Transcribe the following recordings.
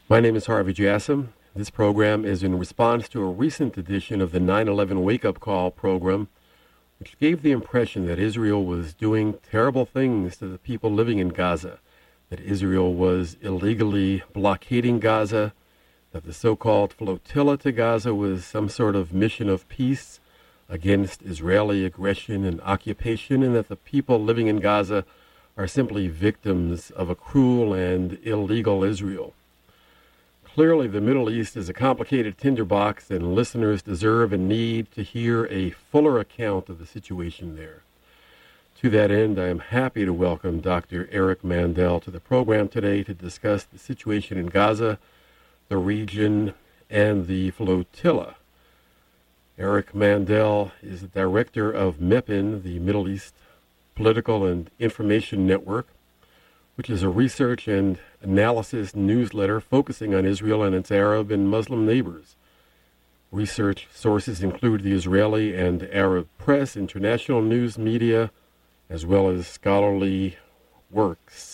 My name is Harvey Jassim. This program is in response to a recent edition of the 9/11 Wake-Up Call program, which gave the impression that Israel was doing terrible things to the people living in Gaza, that Israel was illegally blockading Gaza, that the so-called flotilla to Gaza was some sort of mission of peace against Israeli aggression and occupation, and that the people living in Gaza are simply victims of a cruel and illegal Israel. Clearly, the Middle East is a complicated tinderbox, and listeners deserve and need to hear a fuller account of the situation there. To that end, I am happy to welcome Dr. Eric Mandel to the program today to discuss the situation in Gaza, the region, and the flotilla. Eric Mandel is the director of MEPIN, the Middle East Political and Information Network, which is a research and analysis newsletter focusing on Israel and its Arab and Muslim neighbors. Research sources include the Israeli and Arab press, international news media, as well as scholarly works.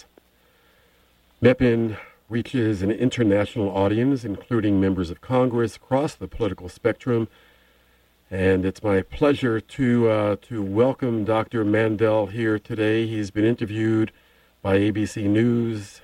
MEPIN reaches an international audience, including members of Congress across the political spectrum, and it's my pleasure to welcome Dr. Mandel here today. He's been interviewed by ABC News,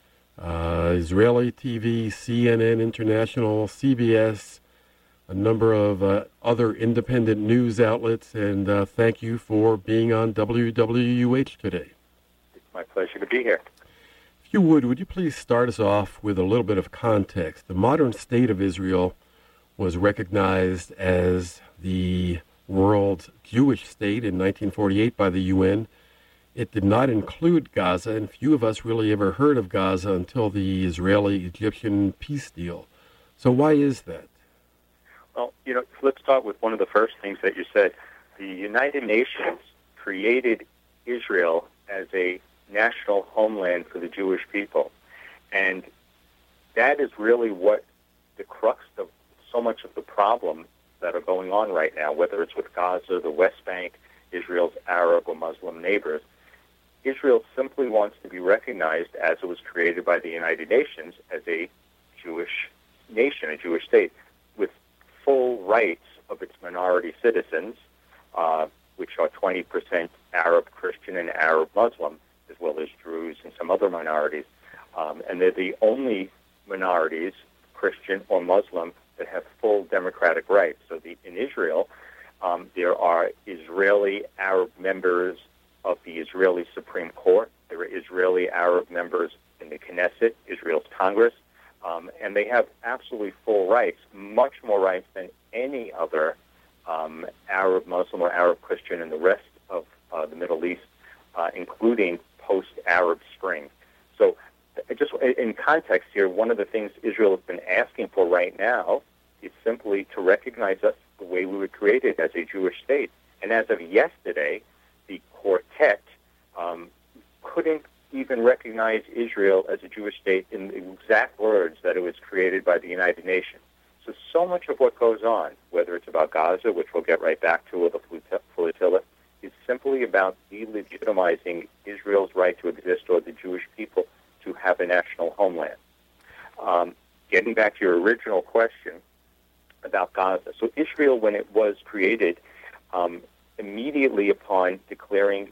Israeli TV, CNN International, CBS, a number of other independent news outlets, and thank you for being on WWUH today. It's my pleasure to be here. If you would you please start us off with a little bit of context? The modern state of Israel was recognized as the world's Jewish state in 1948 by the UN. It did not include Gaza, and few of us really ever heard of Gaza until the Israeli-Egyptian peace deal. So why is that? Well, let's start with one of the first things that you said. The United Nations created Israel as a national homeland for the Jewish people. And that is really what the crux of so much of the problems that are going on right now, whether it's with Gaza, the West Bank, Israel's Arab or Muslim neighbors. Israel simply wants to be recognized as it was created by the United Nations as a Jewish nation, a Jewish state, with full rights of its minority citizens, which are 20% Arab Christian and Arab Muslim, as well as Druze and some other minorities. And they're the only minorities, Christian or Muslim, that have full democratic rights. So in Israel, there are Israeli Arab members of the Israeli Supreme Court. There are Israeli Arab members in the Knesset, Israel's Congress, and they have absolutely full rights, much more rights than any other Arab Muslim or Arab Christian in the rest of the Middle East, including post-Arab Spring. So just in context here, one of the things Israel has been asking for right now is simply to recognize us the way we were created as a Jewish state. And as of yesterday, the quartet couldn't even recognize Israel as a Jewish state in the exact words that it was created by the United Nations. So much of what goes on, whether it's about Gaza, which we'll get right back to, or the flotilla, is simply about delegitimizing Israel's right to exist or the Jewish people to have a national homeland. Getting back to your original question about Gaza. So Israel, when it was created, immediately upon declaring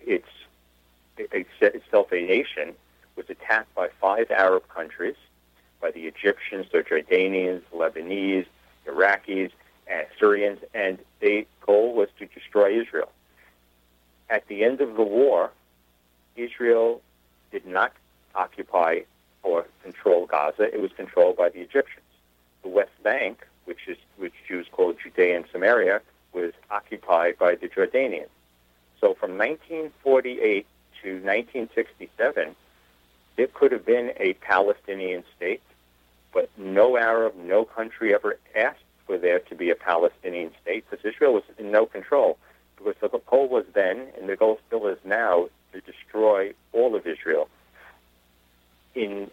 itself a nation, was attacked by 5 Arab countries, by the Egyptians, the Jordanians, Lebanese, Iraqis, and Syrians, and their goal was to destroy Israel. At the end of the war, Israel did not occupy or control Gaza. It was controlled by the Egyptians. The West Bank, which Jews call Judea and Samaria, was occupied by the Jordanians. So from 1948 to 1967, there could have been a Palestinian state, but no Arab, no country ever asked for there to be a Palestinian state because Israel was in no control. Because the goal was then, and the goal still is now, to destroy all of Israel. In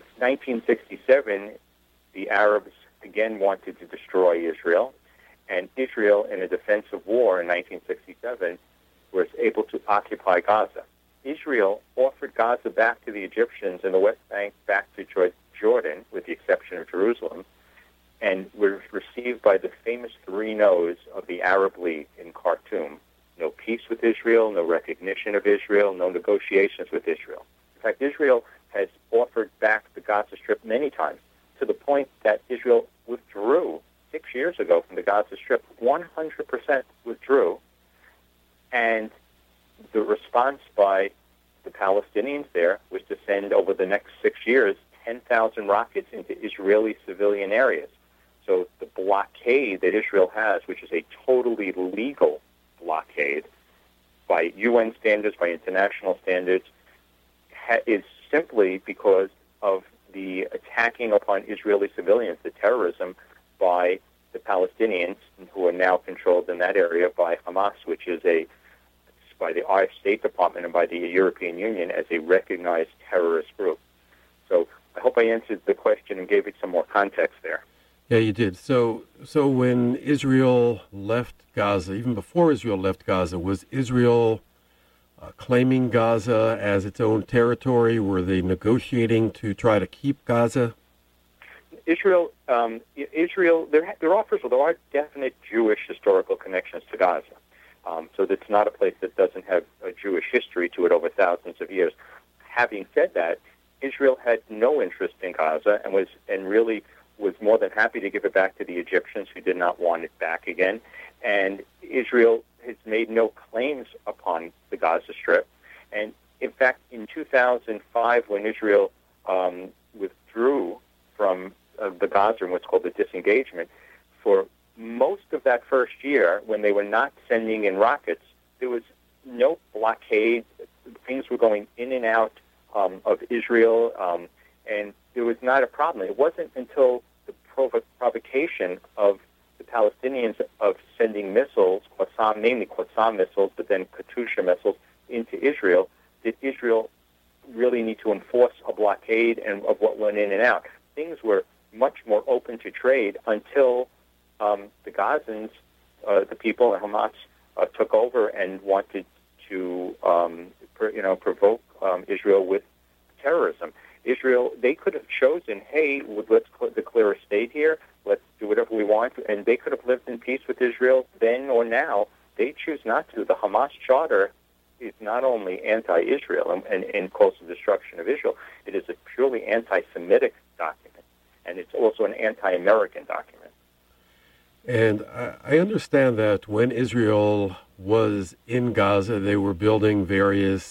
1967, the Arabs again wanted to destroy Israel, and Israel, in a defensive war in 1967, was able to occupy Gaza. Israel offered Gaza back to the Egyptians and the West Bank back to Jordan, with the exception of Jerusalem, and was received by the famous three no's of the Arab League in Khartoum. No peace with Israel, no recognition of Israel, no negotiations with Israel. In fact, Israel has offered back the Gaza Strip many times, to the point that Israel withdrew 6 years ago from the Gaza Strip. 100% withdrew, and the response by the Palestinians there was to send over the next 6 years 10,000 rockets into Israeli civilian areas. So the blockade that Israel has, which is a totally legal blockade by UN standards, by international standards, is simply because of the attacking upon Israeli civilians, the terrorism by the Palestinians, who are now controlled in that area by Hamas, which is by the State Department and by the European Union as a recognized terrorist group. So I hope I answered the question and gave it some more context there. Yeah, you did. So when Israel left Gaza, even before Israel left Gaza, was Israel claiming Gaza as its own territory? Were they negotiating to try to keep Gaza? Israel, there are definite Jewish historical connections to Gaza. So it's not a place that doesn't have a Jewish history to it over thousands of years. Having said that, Israel had no interest in Gaza and really was more than happy to give it back to the Egyptians, who did not want it back again. And Israel has made no claims upon the Gaza Strip. And in fact, in 2005, when Israel withdrew from the Gaza, and what's called the disengagement, for most of that first year, when they were not sending in rockets, there was no blockade. Things were going in and out of Israel, and there was not a problem. It wasn't until the provocation of the Palestinians of sending missiles, mainly Qassam missiles, but then Katyusha missiles, into Israel, did Israel really need to enforce a blockade and of what went in and out. Things were much more open to trade until the Gazans, the people at Hamas, took over and wanted to, provoke Israel with terrorism. Israel, they could have chosen, hey, let's declare a state here, let's do whatever we want, and they could have lived in peace with Israel then or now. They choose not to. The Hamas Charter is not only anti-Israel and calls the destruction of Israel, it is a purely anti-Semitic document, and it's also an anti-American document. And I understand that when Israel was in Gaza, they were building various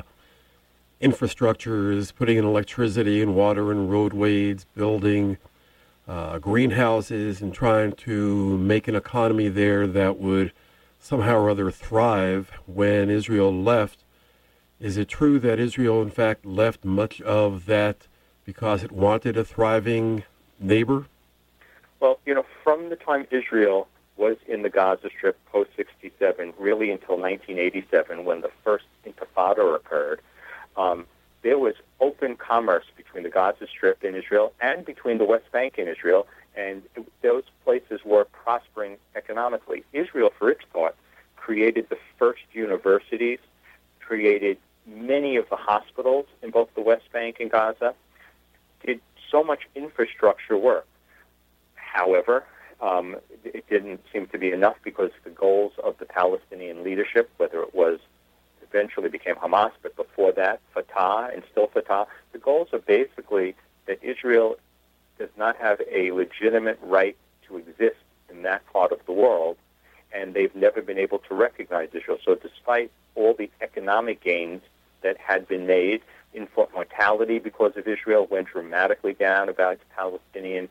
infrastructures, putting in electricity and water and roadways, building greenhouses, and trying to make an economy there that would somehow or other thrive when Israel left. Is it true that Israel, in fact, left much of that because it wanted a thriving neighbor? Well, from the time Israel was in the Gaza Strip post-67, really until 1987, when the first Intifada occurred, there was open commerce between the Gaza Strip and Israel and between the West Bank and Israel, and those places were prospering economically. Israel, for its part, created the first universities, created many of the hospitals in both the West Bank and Gaza, did so much infrastructure work. However, it didn't seem to be enough because the goals of the Palestinian leadership, whether it was eventually became Hamas, but before that, Fatah and still Fatah, the goals are basically that Israel does not have a legitimate right to exist in that part of the world, and they've never been able to recognize Israel. So despite all the economic gains that had been made, infant mortality because of Israel went dramatically down about Palestinian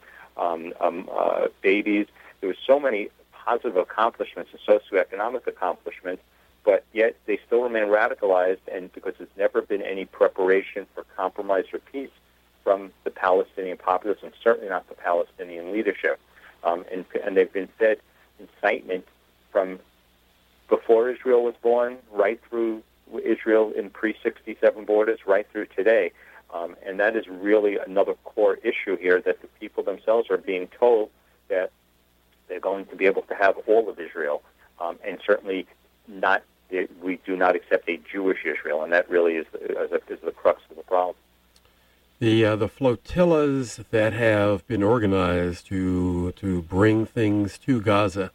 babies. There were so many positive accomplishments and socioeconomic accomplishments, but yet they still remain radicalized, and because there's never been any preparation for compromise or peace from the Palestinian populace, and certainly not the Palestinian leadership. And they've been fed incitement from before Israel was born, right through Israel in pre-67 borders, right through today. And that is really another core issue here, that the people themselves are being told that they're going to be able to have all of Israel, and certainly not. We do not accept a Jewish Israel, and that really is the crux of the problem. The flotillas that have been organized to bring things to Gaza,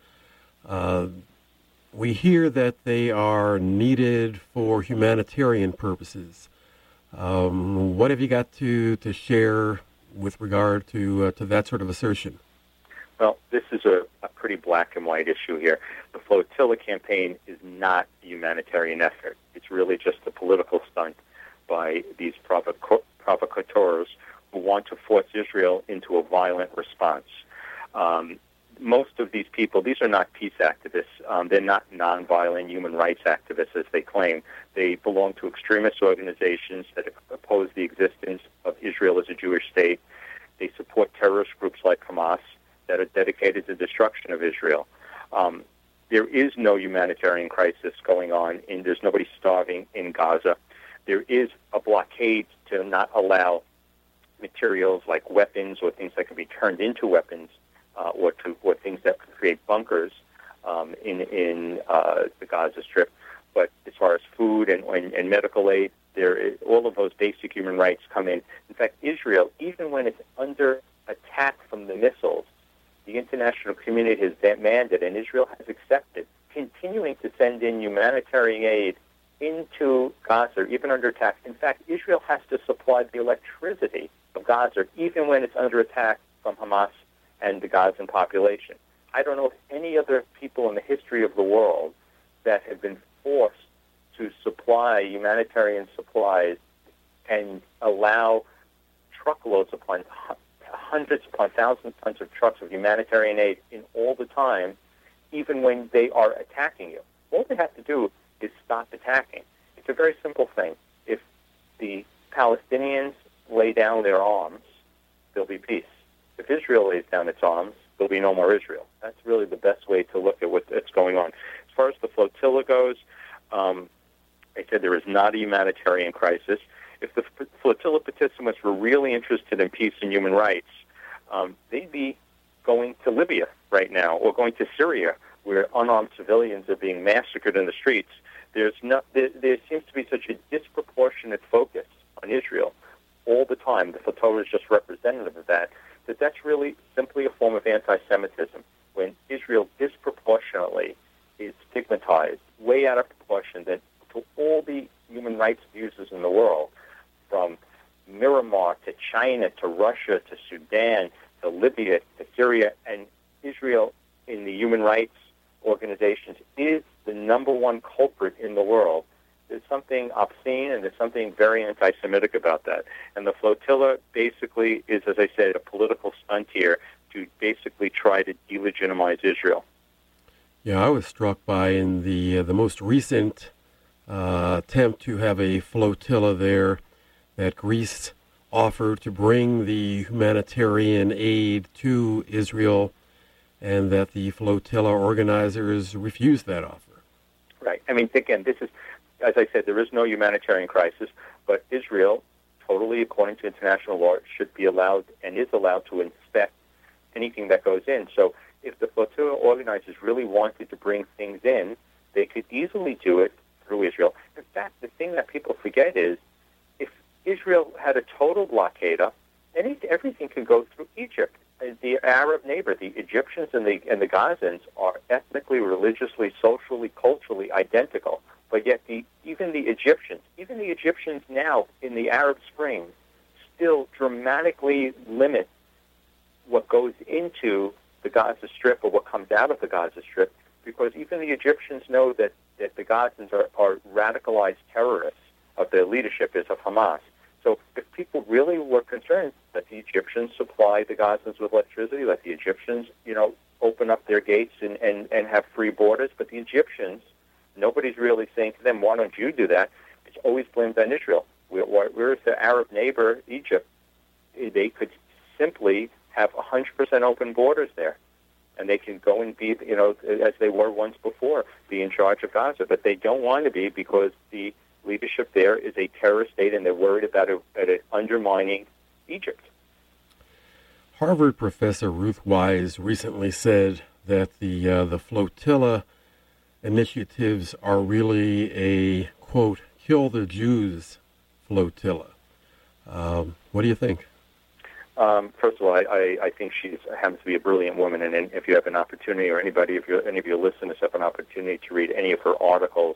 we hear that they are needed for humanitarian purposes. What have you got to share with regard to that sort of assertion? Well, this is a pretty black and white issue here. The flotilla campaign is not a humanitarian effort. It's really just a political stunt by these provocateurs who want to force Israel into a violent response. Most of these people, these are not peace activists. They're not nonviolent human rights activists, as they claim. They belong to extremist organizations that oppose the existence of Israel as a Jewish state. They support terrorist groups like Hamas that are dedicated to the destruction of Israel. There is no humanitarian crisis going on, and there's nobody starving in Gaza. There is a blockade to not allow materials like weapons or things that can be turned into weapons or things that could create bunkers in the Gaza Strip. But as far as food and medical aid, all of those basic human rights come in. In fact, Israel, even when it's under attack from the missiles, the international community has demanded, and Israel has accepted, continuing to send in humanitarian aid into Gaza, even under attack. In fact, Israel has to supply the electricity of Gaza, even when it's under attack from Hamas and the Gazan population. I don't know of any other people in the history of the world that have been forced to supply humanitarian supplies and allow truckloads upon hundreds upon thousands of tons of trucks of humanitarian aid in all the time, even when they are attacking you. All they have to do is stop attacking. It's a very simple thing. If the Palestinians lay down their arms, there'll be peace. If Israel lays down its arms, there'll be no more Israel. That's really the best way to look at what's going on. As far as the flotilla goes, I said there is not a humanitarian crisis. If the flotilla participants were really interested in peace and human rights, they'd be going to Libya right now or going to Syria, where unarmed civilians are being massacred in the streets. There seems to be such a disproportionate focus on Israel all the time. The flotilla is just representative of that. That's really simply a form of anti-Semitism, when Israel disproportionately is stigmatized, way out of proportion, that to all the human rights abuses in the world, from Myanmar to China to Russia to Sudan to Libya to Syria, and Israel in the human rights organizations is the number one culprit in the world. There's something obscene and there's something very anti-Semitic about that. And the flotilla basically is, as I said, a political stunt here to basically try to delegitimize Israel. Yeah, I was struck by in the most recent attempt to have a flotilla there that Greece offered to bring the humanitarian aid to Israel, and that the flotilla organizers refused that offer. Right. I mean, again, this is, as I said, there is no humanitarian crisis, but Israel, totally according to international law, should be allowed and is allowed to inspect anything that goes in. So if the flotilla organizers really wanted to bring things in, they could easily do it through Israel. In fact, the thing that people forget is, if Israel had a total blockade up, everything could go through Egypt. The Arab neighbor, the Egyptians and the Gazans, are ethnically, religiously, socially, culturally identical. But yet even the Egyptians now in the Arab Spring still dramatically limit what goes into the Gaza Strip or what comes out of the Gaza Strip, because even the Egyptians know that the Gazans are radicalized terrorists of their leadership is of Hamas. So if people really were concerned that the Egyptians supply the Gazans with electricity, let the Egyptians, open up their gates and have free borders, but the Egyptians, nobody's really saying to them, why don't you do that? It's always blamed on Israel. Whereas the Arab neighbor, Egypt, they could simply have 100% open borders there. And they can go and be, as they were once before, be in charge of Gaza. But they don't want to be, because the leadership there is a terrorist state, and they're worried about it undermining Egypt. Harvard professor Ruth Wise recently said that the flotilla initiatives are really a, quote, kill the Jews flotilla. What do you think? First of all, I think she happens to be a brilliant woman, and if you have an opportunity, or any of your listeners have an opportunity to read any of her articles,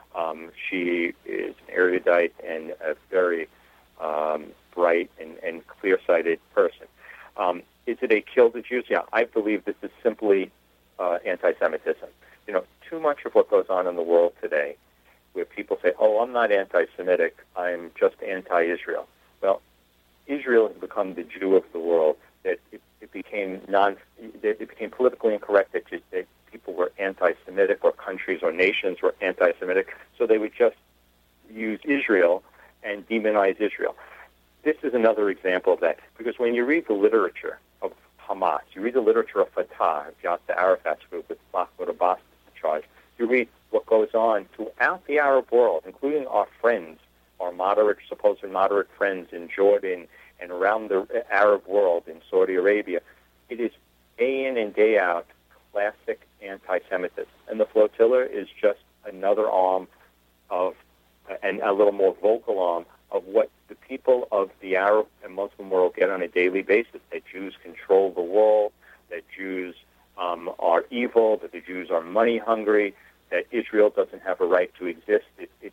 she is an erudite and a very bright and clear-sighted person. Is it a kill the Jews? Yeah, I believe this is simply anti-Semitism. You know, too much of what goes on in the world today, where people say, "Oh, I'm not anti-Semitic, I'm just anti-Israel." Well, Israel has become the Jew of the world. That it became politically incorrect that people were anti-Semitic, or countries or nations were anti-Semitic, so they would just use Israel and demonize Israel. This is another example of that, because when you read the literature of Hamas, you read the literature of Fatah, Yasser Arafat's group with Mahmoud Abbas in charge, you read what goes on throughout the Arab world, including our friends, our supposed moderate friends in Jordan and around the Arab world in Saudi Arabia. It is day in and day out classic anti-Semitism. And the flotilla is just another arm of, and a little more vocal arm, of what the people of the Arab and Muslim world get on a daily basis, that Jews control the world, that Jews are evil, that the Jews are money hungry, that Israel doesn't have a right to exist.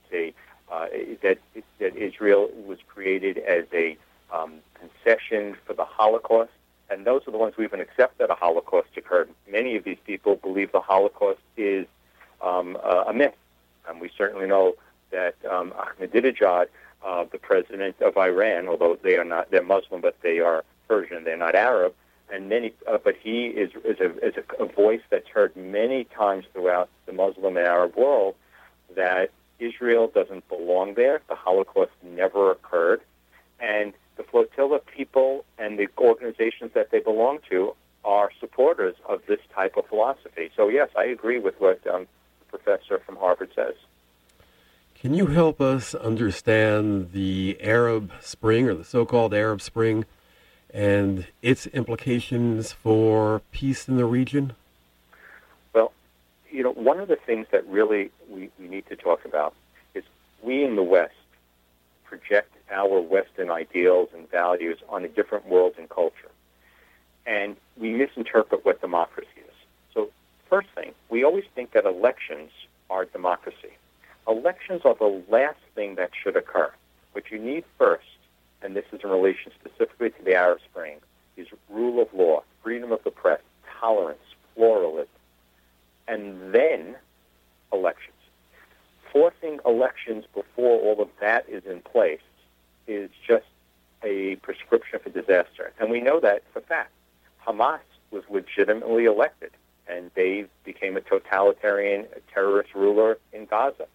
That Israel was created as a concession for the Holocaust, and those are the ones who even accept that a Holocaust occurred. Many of these people believe the Holocaust is a myth, and we certainly know that Ahmadinejad, the president of Iran, although they're Muslim, but they are Persian, they're not Arab, and but he is a voice that's heard many times throughout the Muslim and Arab world that Israel doesn't belong there, the Holocaust never occurred, and the flotilla people and the organizations that they belong to are supporters of this type of philosophy. So yes, I agree with what the professor from Harvard says. Can you help us understand the Arab Spring, or the so-called Arab Spring, and its implications for peace in the region? Well, you know, one of the things that really we need to talk about is we in the West project our Western ideals and values on a different world and culture. And we misinterpret what democracy is. So, first thing, we always think that elections are democracy. Elections are the last thing that should occur. What you need first, and this is in relation specifically to the Arab Spring, is rule of law, freedom of the press, tolerance, pluralism, and then elections. Forcing elections before all of that is in place is just a prescription for disaster. And we know that for fact. Hamas was legitimately elected, and they became a totalitarian, terrorist ruler in Gaza.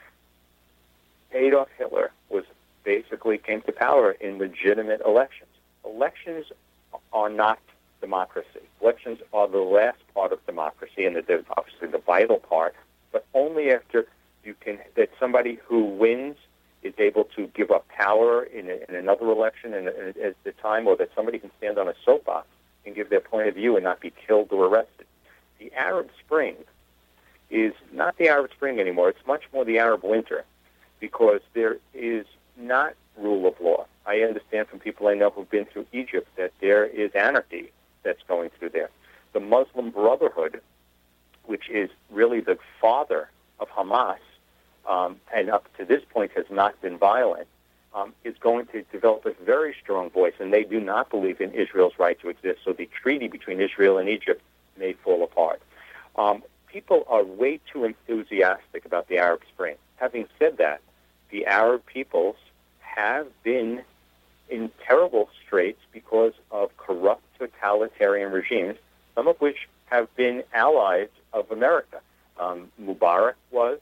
Adolf Hitler came to power in legitimate elections. Elections are not democracy. Elections are the last part of democracy, and they're obviously the vital part, but only after that somebody who wins is able to give up power in another election at the time, or that somebody can stand on a soapbox and give their point of view and not be killed or arrested. The Arab Spring is not the Arab Spring anymore. It's much more the Arab Winter, because there is not rule of law. I understand from people I know who've been through Egypt that there is anarchy that's going through there. The Muslim Brotherhood, which is really the father of Hamas, and up to this point has not been violent, is going to develop a very strong voice, and they do not believe in Israel's right to exist. So the treaty between Israel and Egypt may fall apart. People are way too enthusiastic about the Arab Spring. Having said that, the Arab peoples have been in terrible straits because of corrupt totalitarian regimes, some of which have been allies of America. Mubarak was,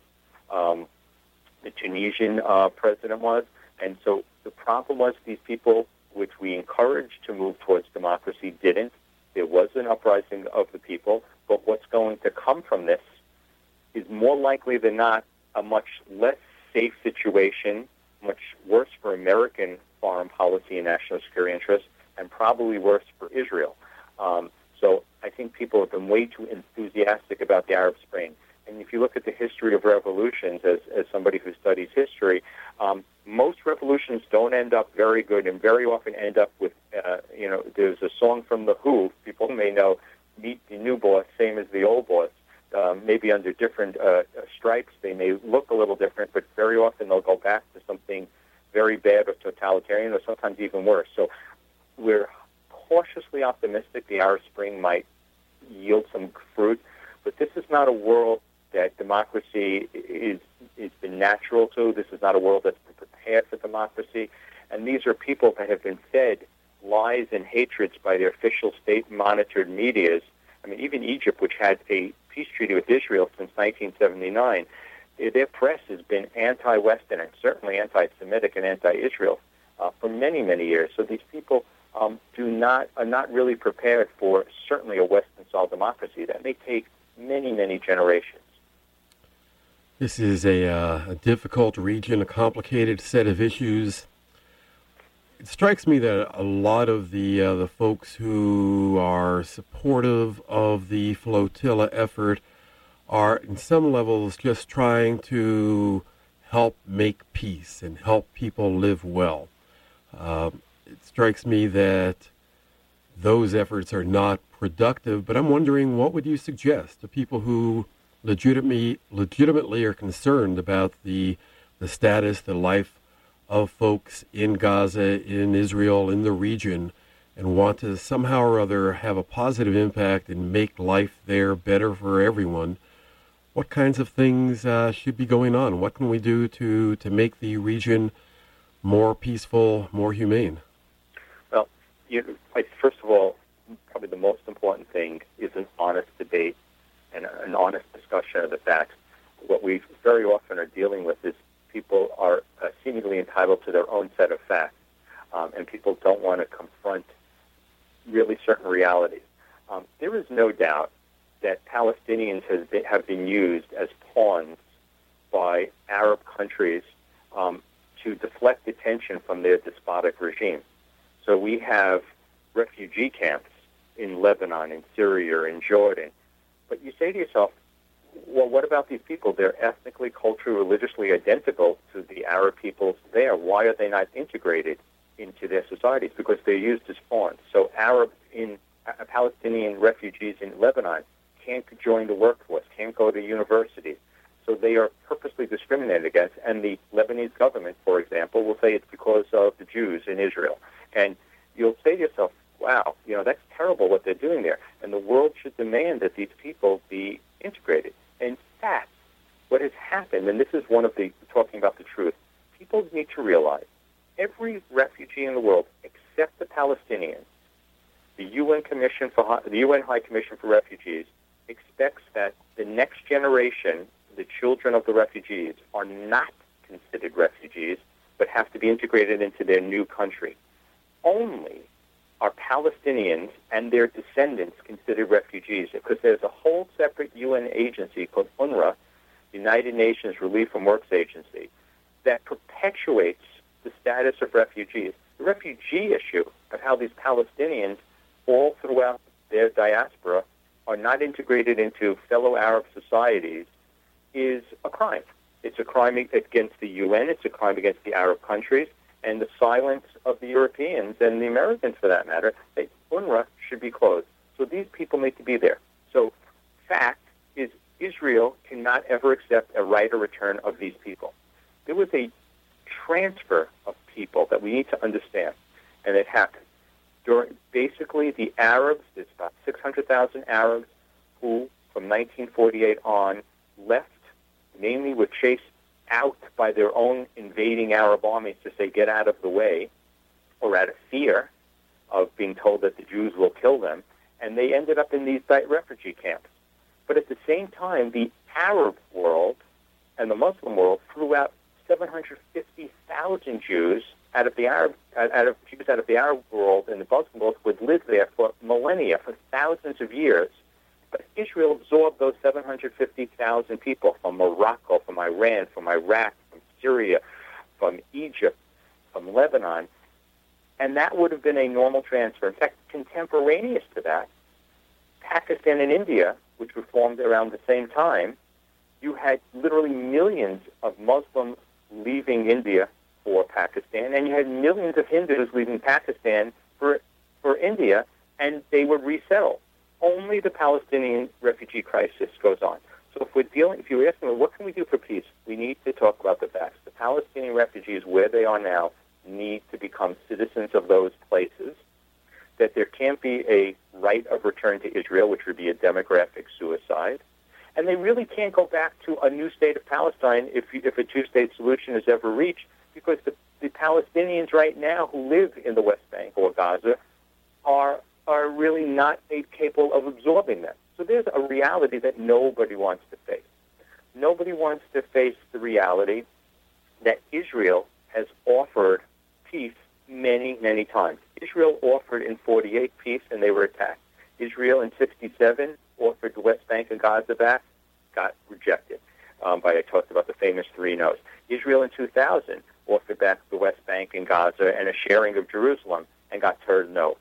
the Tunisian president was, and so the problem was these people, which we encouraged to move towards democracy, didn't. There was an uprising of the people, but what's going to come from this is more likely than not a much less safe situation, much worse for American foreign policy and national security interests, and probably worse for Israel. So I think people have been way too enthusiastic about the Arab Spring. And if you look at the history of revolutions, as somebody who studies history, most revolutions revolutions don't end up very good and very often end up with, there's a song from The Who, people may know, meet the new boss, same as the old boss. Maybe under different stripes, they may look a little different, but very often they'll go back to something very bad or totalitarian or sometimes even worse. So we're cautiously optimistic the Arab Spring might yield some fruit, but this is not a world that democracy is been natural to. This is not a world that's been prepared for democracy. And these are people that have been fed lies and hatreds by their official state-monitored medias. I mean, even Egypt, which had a peace treaty with Israel since 1979, their press has been anti-Western and certainly anti-Semitic and anti-Israel for many, many years. So these people are not really prepared for certainly a Western-style democracy. That may take many, many generations. This is a difficult region, a complicated set of issues. It strikes me that a lot of the folks who are supportive of the flotilla effort are, in some levels, just trying to help make peace and help people live well. It strikes me that those efforts are not productive, but I'm wondering, what would you suggest to people who legitimately are concerned about the status, the life of folks in Gaza, in Israel, in the region, and want to somehow or other have a positive impact and make life there better for everyone? What kinds of things should be going on? What can we do to make the region more peaceful, more humane? Well, first of all, probably the most important thing is an honest debate and an honest discussion of the facts. What we very often are dealing with is people are seemingly entitled to their own set of facts, and people don't want to confront really certain realities. There is no doubt that Palestinians have been used as pawns by Arab countries to deflect attention from their despotic regime. So we have refugee camps in Lebanon, in Syria, in Jordan. But you say to yourself, well, what about these people? They're ethnically, culturally, religiously identical to the Arab peoples there. Why are they not integrated into their societies? Because they're used as pawns. So Palestinian refugees in Lebanon can't join the workforce, can't go to universities. So they are purposely discriminated against. And the Lebanese government, for example, will say it's because of the Jews in Israel. And you'll say to yourself, wow, that's terrible what they're doing there. And the world should demand that these people be integrated. In fact, what has happened, and this is one of the, talking about the truth, people need to realize every refugee in the world, except the Palestinians, the UN High Commission for Refugees, expects that the next generation, the children of the refugees, are not considered refugees, but have to be integrated into their new country. Only are Palestinians and their descendants considered refugees, because there's a whole separate UN agency called UNRWA, United Nations Relief and Works Agency, that perpetuates the status of refugees. The refugee issue of how these Palestinians all throughout their diaspora are not integrated into fellow Arab societies is a crime. It's a crime against the UN, it's a crime against the Arab countries, and the silence of the Europeans and the Americans, for that matter, that UNRWA should be closed. So these people need to be there. So fact is Israel cannot ever accept a right of return of these people. There was a transfer of people that we need to understand, and it happened. Basically, the Arabs, there's about 600,000 Arabs who, from 1948 on, left, mainly were chased out by their own invading Arab armies to say, get out of the way, or out of fear of being told that the Jews will kill them, and they ended up in these refugee camps. But at the same time, the Arab world and the Muslim world threw out 750,000 Jews out of the Arab world and the Muslim world who had lived there for millennia, for thousands of years. But Israel absorbed those 750,000 people from Morocco, from Iran, from Iraq, from Syria, from Egypt, from Lebanon, and that would have been a normal transfer. In fact, contemporaneous to that, Pakistan and India, which were formed around the same time, you had literally millions of Muslims leaving India for Pakistan, and you had millions of Hindus leaving Pakistan for India, and they would resettle. Only the Palestinian refugee crisis goes on. So if you're asking, what can we do for peace? We need to talk about the facts. The Palestinian refugees, where they are now, need to become citizens of those places, that there can't be a right of return to Israel, which would be a demographic suicide, and they really can't go back to a new state of Palestine if a two-state solution is ever reached, because the Palestinians right now who live in the West Bank or Gaza are really not capable of absorbing them. So there's a reality that nobody wants to face. Nobody wants to face the reality that Israel has offered peace many, many times. Israel offered in 48 peace, and they were attacked. Israel in 67 offered the West Bank and Gaza back, got rejected. I talked about the famous 3 no's. Israel in 2000 offered back the West Bank and Gaza and a sharing of Jerusalem, and got told no.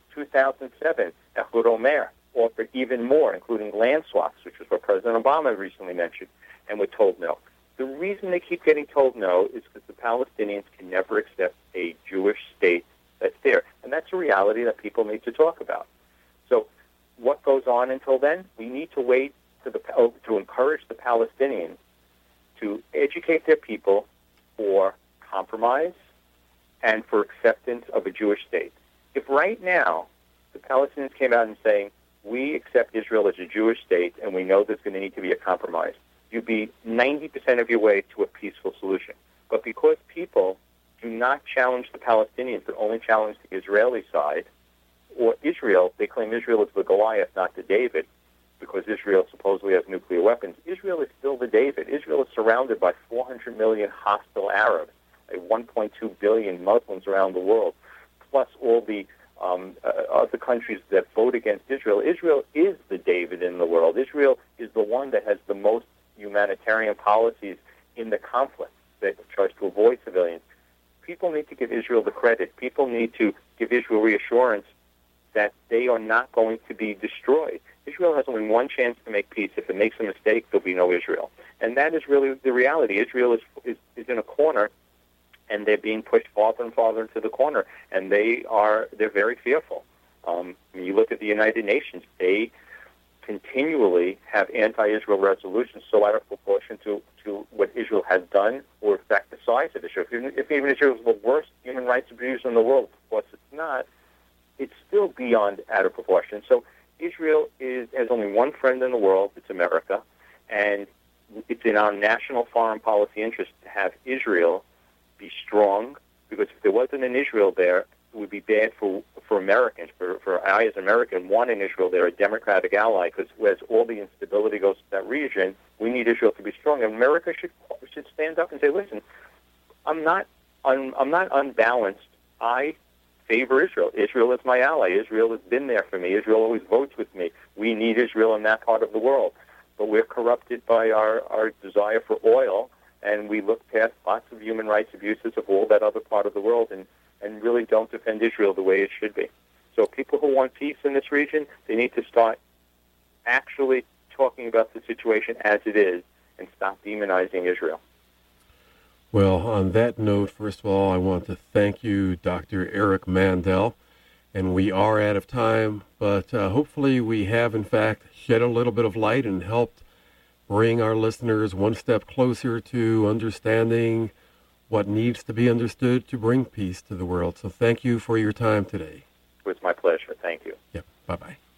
2007, Ehud Omer offered even more, including land swaps, which was what President Obama recently mentioned, and were told no. The reason they keep getting told no is because the Palestinians can never accept a Jewish state that's there. And that's a reality that people need to talk about. So what goes on until then? We need to wait to encourage the Palestinians to educate their people for compromise and for acceptance of a Jewish state. If right now the Palestinians came out and saying, we accept Israel as a Jewish state and we know there's going to need to be a compromise, you'd be 90% of your way to a peaceful solution. But because people do not challenge the Palestinians, but only challenge the Israeli side, or Israel, they claim Israel is the Goliath, not the David, because Israel supposedly has nuclear weapons. Israel is still the David. Israel is surrounded by 400 million hostile Arabs, 1.2 billion Muslims around the world, plus all the other countries that vote against Israel. Israel is the David in the world. Israel is the one that has the most humanitarian policies in the conflict that tries to avoid civilians. People need to give Israel the credit. People need to give Israel reassurance that they are not going to be destroyed. Israel has only one chance to make peace. If it makes a mistake, there'll be no Israel. And that is really the reality. Israel is in a corner, and they're being pushed farther and farther into the corner, and they're very fearful. When you look at the United Nations, they continually have anti-Israel resolutions so out of proportion to what Israel has done, or in fact the size of Israel. If even Israel is the worst human rights abuser in the world, of course it's not, it's still beyond out of proportion. So Israel has only one friend in the world, it's America, and it's in our national foreign policy interest to have Israel be strong, because if there wasn't an Israel there, it would be bad for Americans. For I as an American want an Israel there, a democratic ally, because as all the instability goes to that region, we need Israel to be strong. And America should stand up and say, listen, I'm not unbalanced. I favor Israel. Israel is my ally. Israel has been there for me. Israel always votes with me. We need Israel in that part of the world. But we're corrupted by our desire for oil, and we look past lots of human rights abuses of all that other part of the world and really don't defend Israel the way it should be. So people who want peace in this region, they need to start actually talking about the situation as it is and stop demonizing Israel. Well, on that note, first of all, I want to thank you, Dr. Eric Mandel. And we are out of time, but hopefully we have, in fact, shed a little bit of light and helped bring our listeners one step closer to understanding what needs to be understood to bring peace to the world. So thank you for your time today. It was my pleasure. Thank you. Yep. Bye-bye.